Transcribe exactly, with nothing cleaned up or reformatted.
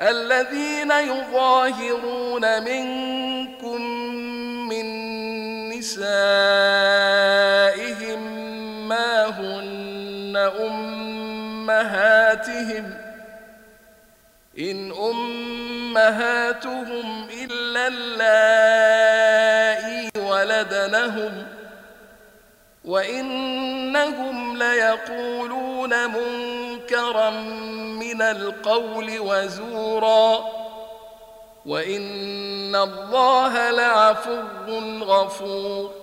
الذين يظاهرون منكم من نسائهم ما هن أمهاتهم إن أمهاتهم إلا اللائي ولدنهم وإنهم ليقولون منكرا من القول وزورا وإن الله لعفو غفور